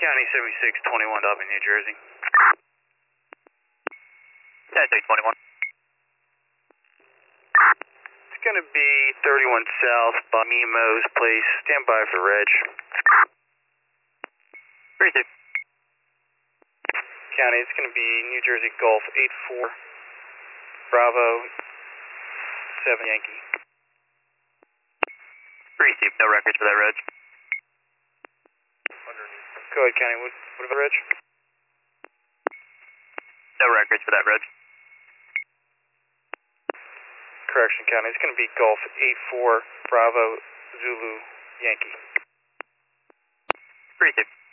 County 7621 Dublin, New Jersey. 10-621. It's going to be 31 South by Mimo's Place. Stand by for reg. 32. County, it's going to be New Jersey Gulf 84 Bravo 7 Yankee. 32, no records for that reg. Go ahead, County. What about reg? No records for that reg. Correction, County. It's going to be Gulf 84 Bravo Zulu Yankee. 32.